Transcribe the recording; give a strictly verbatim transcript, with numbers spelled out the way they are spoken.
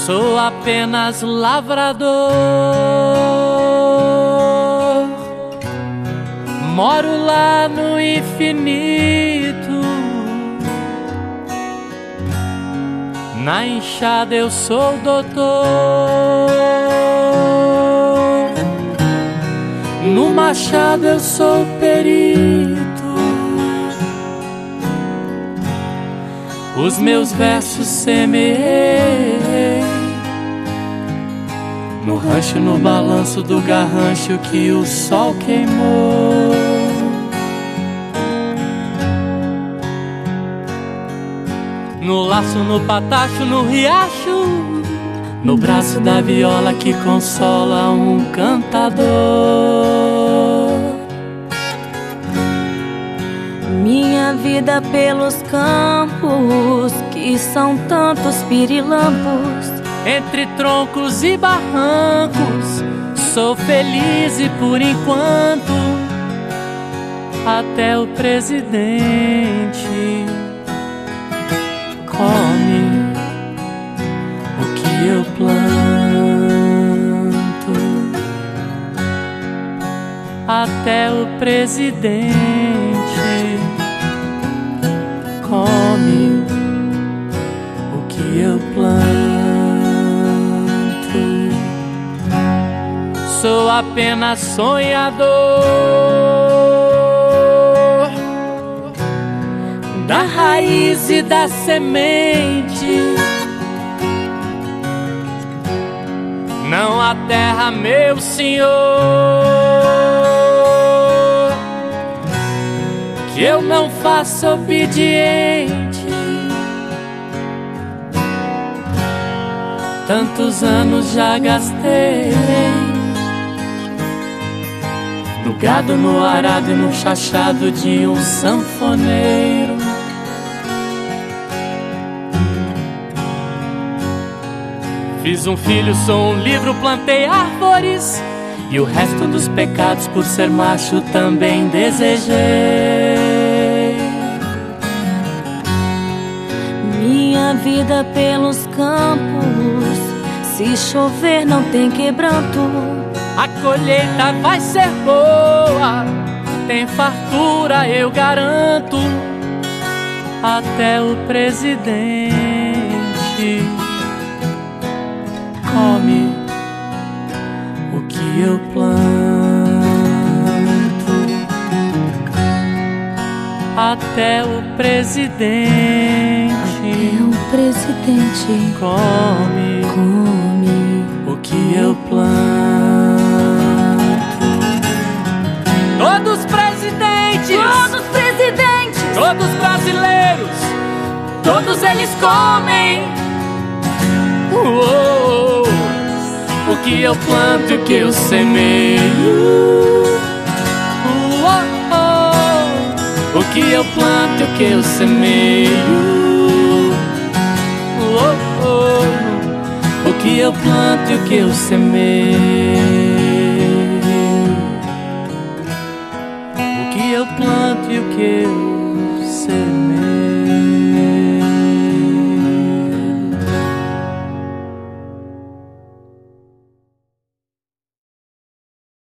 Sou apenas lavrador, moro lá no infinito. Na enxada eu sou doutor, no machado eu sou perito. Os meus versos semeei no rancho, no balanço do garrancho que o sol queimou. No laço, no patacho, no riacho, no braço da viola que consola um cantador. Minha vida pelos campos, que são tantos pirilampos, entre troncos e barrancos, sou feliz e por enquanto até o presidente come o que eu planto. Até o presidente come o que eu planto. Sou apenas sonhador da raiz e da semente. Não há terra, meu senhor, que eu não faça obediente. Tantos anos já gastei no gado, no arado e no chachado de um sanfoneiro. Fiz um filho, sou um livro, plantei árvores, e o resto dos pecados por ser macho também desejei. Minha vida pelos campos, se chover não tem quebranto. A colheita vai ser boa, tem fartura, eu garanto. Até o presidente come o que eu planto. Até o presidente, Até o presidente come, come o que eu planto. Todos presidentes, Todos presidentes, todos brasileiros, todos eles comem oh, oh, o que eu planto e o que eu semeio. Oh, oh, o que eu planto e o que eu semeio. Oh, oh, o que eu planto e o que eu semeio.